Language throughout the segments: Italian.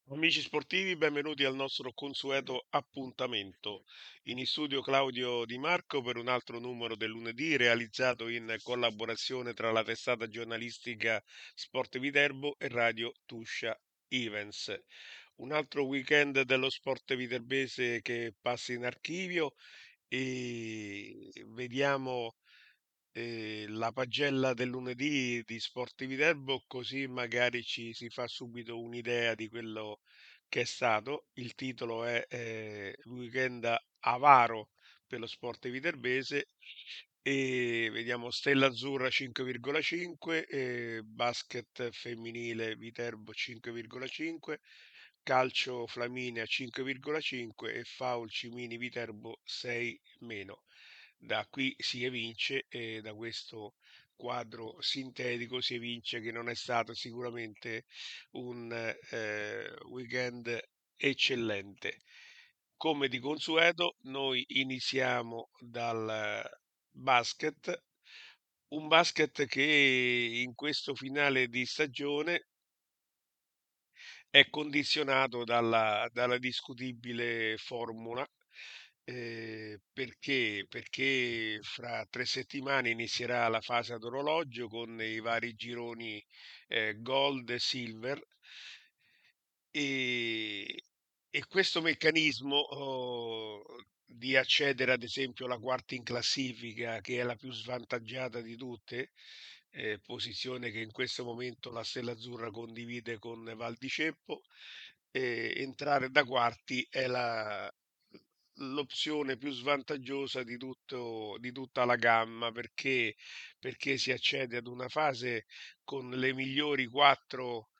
Amici sportivi, benvenuti al nostro consueto appuntamento. In studio Claudio Di Marco per un altro numero del lunedì realizzato in collaborazione tra la testata giornalistica Sport Viterbo e Radio Tuscia Events. Un altro weekend dello sport viterbese che passa in archivio e vediamo la pagella del lunedì di Sport Viterbo, così magari ci si fa subito un'idea di quello che è stato. Il titolo è Weekend avaro per lo sport viterbese e vediamo Stella Azzurra 5,5, basket femminile Viterbo 5,5, calcio Flaminia 5,5 e Faul Cimini Viterbo 6 meno. Da qui si evince, da questo quadro sintetico si evince che non è stato sicuramente un weekend eccellente. Come di consueto, noi iniziamo dal basket, un basket che in questo finale di stagione è condizionato dalla discutibile formula. Perché fra 3 settimane inizierà la fase ad orologio con i vari gironi gold e silver e, e questo meccanismo di accedere ad esempio alla quarta in classifica, che è la più svantaggiata di tutte, posizione che in questo momento la Stella Azzurra condivide con Val di Ceppo, entrare da quarti è l'opzione più svantaggiosa di tutta la gamma perché si accede ad una fase con le migliori quattro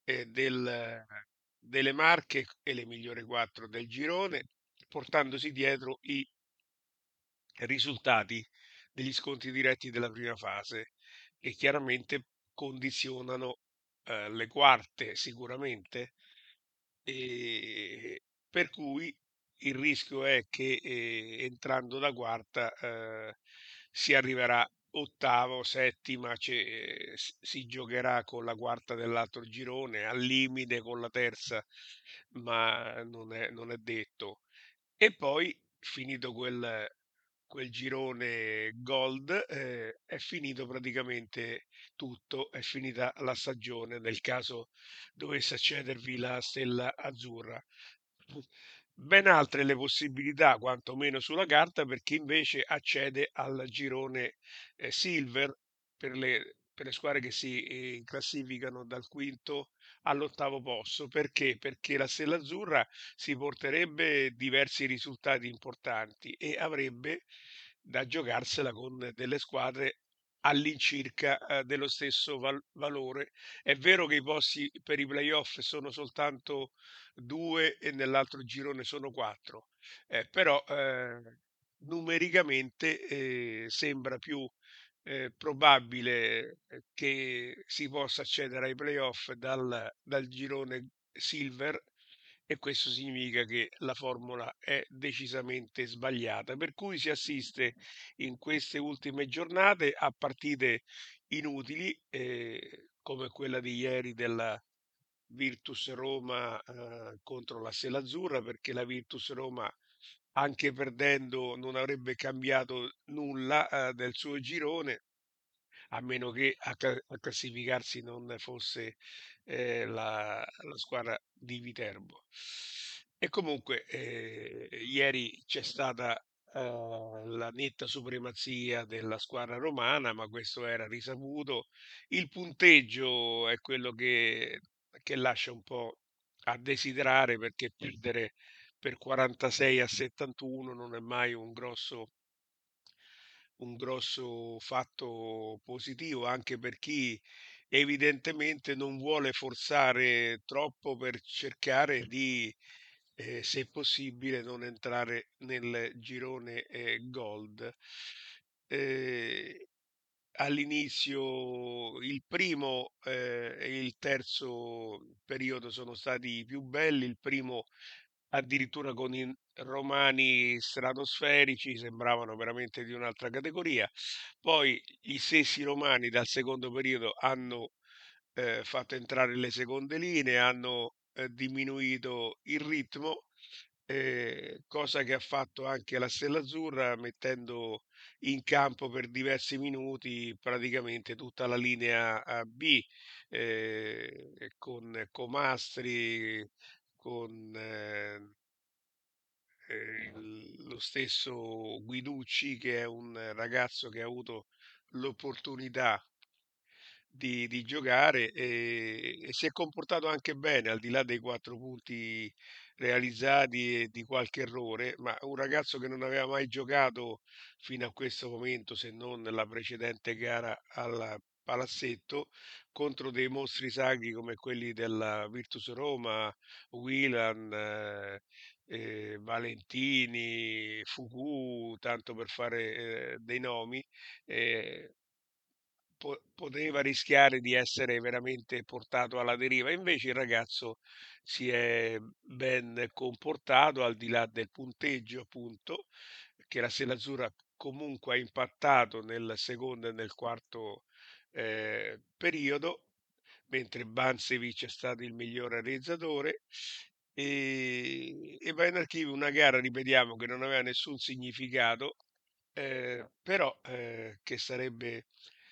delle Marche e le migliori quattro del girone, portandosi dietro i risultati degli scontri diretti della prima fase, che chiaramente condizionano le quarte sicuramente, e per cui il rischio è che entrando da quarta si arriverà ottavo, settima, si giocherà con la quarta dell'altro girone, al limite con la terza, ma non è detto. E poi, finito quel girone gold, è finito praticamente tutto, è finita la stagione nel caso dovesse accedervi la Stella Azzurra. Ben altre le possibilità, quantomeno sulla carta, per chi invece accede al girone Silver per le squadre che si classificano dal quinto all'8º posto. Perché? Perché la Stella Azzurra si porterebbe diversi risultati importanti e avrebbe da giocarsela con delle squadre all'incirca dello stesso valore. È vero che i posti per i playoff sono soltanto due e nell'altro girone sono quattro, però numericamente sembra più probabile che si possa accedere ai playoff dal girone Silver e questo significa che la formula è decisamente sbagliata, per cui si assiste in queste ultime giornate a partite inutili, come quella di ieri della Virtus Roma contro la Stella Azzurra, perché la Virtus Roma, anche perdendo, non avrebbe cambiato nulla del suo girone, a meno che a classificarsi non fosse la squadra di Viterbo. E comunque ieri c'è stata la netta supremazia della squadra romana, ma questo era risaputo. Il punteggio è quello che lascia un po' a desiderare perché perdere per 46-71 non è mai un grosso fatto positivo, anche per chi evidentemente non vuole forzare troppo per cercare di, se possibile, non entrare nel girone gold. Eh, All'inizio il primo e il terzo periodo sono stati i più belli, il primo addirittura con i romani stratosferici, sembravano veramente di un'altra categoria. Poi gli stessi romani dal secondo periodo hanno fatto entrare le seconde linee, hanno diminuito il ritmo, cosa che ha fatto anche la Stella Azzurra mettendo in campo per diversi minuti praticamente tutta la linea a B, con Comastri, con lo stesso Guiducci, che è un ragazzo che ha avuto l'opportunità di giocare e si è comportato anche bene, al di là dei 4 punti realizzati e di qualche errore, ma un ragazzo che non aveva mai giocato fino a questo momento, se non nella precedente gara al palazzetto, contro dei mostri sacri come quelli della Virtus Roma, Whelan, Valentini, Fugu, tanto per fare dei nomi. eh, Poteva rischiare di essere veramente portato alla deriva. Invece il ragazzo si è ben comportato al di là del punteggio, appunto, che la Stella Azzurra comunque ha impattato nel secondo e nel quarto periodo, mentre Bansevic è stato il migliore realizzatore. E va in archivio una gara, ripetiamo, che non aveva nessun significato, però che sarebbe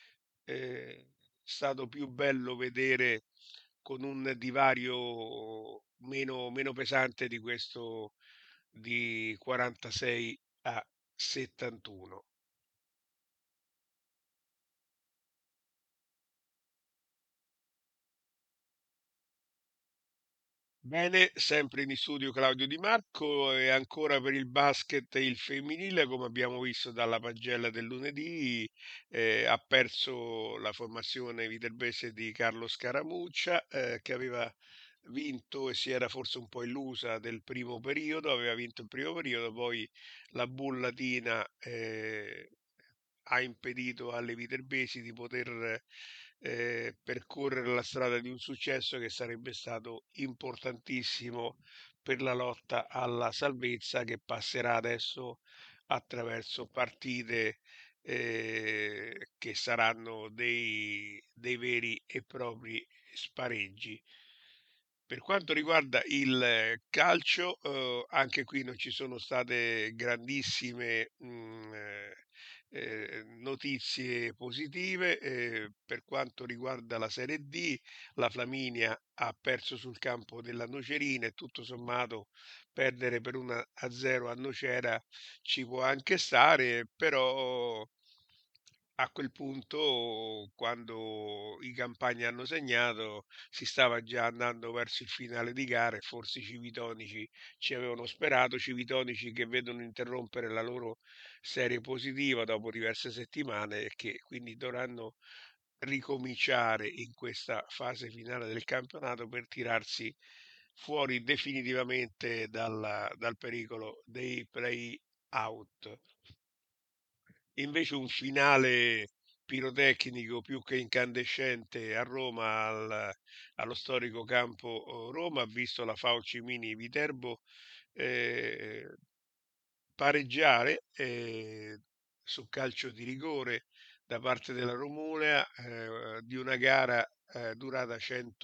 stato più bello vedere con un divario meno pesante di questo di 46 a 71. Bene, sempre in studio Claudio Di Marco e ancora per il basket il femminile, come abbiamo visto dalla pagella del lunedì, ha perso la formazione viterbese di Carlo Scaramuccia, che aveva vinto e si era forse un po' illusa del primo periodo, aveva vinto il primo periodo, poi la bullatina ha impedito alle viterbesi di poter percorrere la strada di un successo che sarebbe stato importantissimo per la lotta alla salvezza, che passerà adesso attraverso partite che saranno dei veri e propri spareggi. Per quanto riguarda il calcio, anche qui non ci sono state grandissime notizie positive. Per quanto riguarda la Serie D, la Flaminia ha perso sul campo della Nocerina e tutto sommato perdere per 1-0 a Nocera ci può anche stare, però a quel punto, quando i campagni hanno segnato, si stava già andando verso il finale di gara e forse i civitonici ci avevano sperato, civitonici che vedono interrompere la loro serie positiva dopo diverse settimane e che quindi dovranno ricominciare in questa fase finale del campionato per tirarsi fuori definitivamente dal pericolo dei play-out. Invece un finale pirotecnico più che incandescente a Roma, allo storico campo Roma, ha visto la Fauci Mini Viterbo eh, pareggiare su calcio di rigore da parte della Romulea, di una gara durata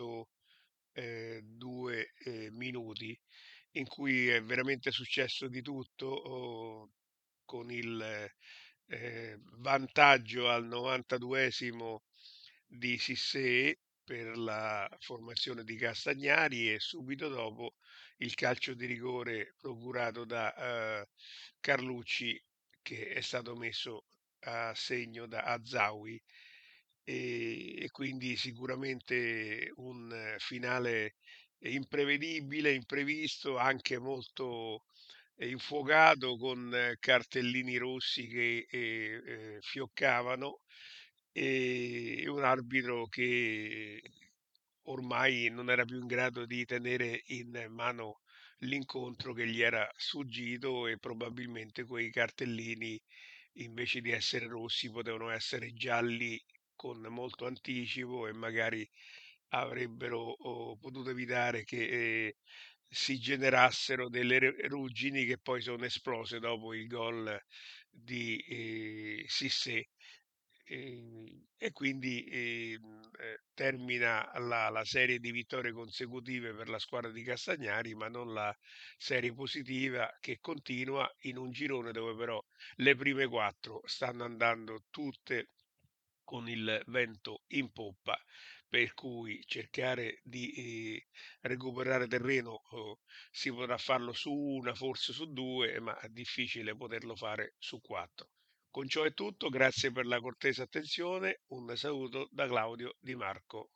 102 minuti, in cui è veramente successo di tutto, con il vantaggio al 92esimo di Sissé per la formazione di Castagnari e subito dopo il calcio di rigore procurato da Carlucci, che è stato messo a segno da Azzaui, e quindi sicuramente un finale imprevedibile, imprevisto, anche molto infuocato, con cartellini rossi che fioccavano, e un arbitro che ormai non era più in grado di tenere in mano l'incontro, che gli era sfuggito, e probabilmente quei cartellini, invece di essere rossi, potevano essere gialli con molto anticipo e magari avrebbero potuto evitare che si generassero delle ruggini che poi sono esplose dopo il gol di Sissé. e quindi termina la serie di vittorie consecutive per la squadra di Castagnari, ma non la serie positiva che continua in un girone dove però le prime quattro stanno andando tutte con il vento in poppa, per cui cercare di recuperare terreno si potrà farlo su una, forse su due, ma è difficile poterlo fare su quattro. Con ciò è tutto, grazie per la cortese attenzione, un saluto da Claudio Di Marco.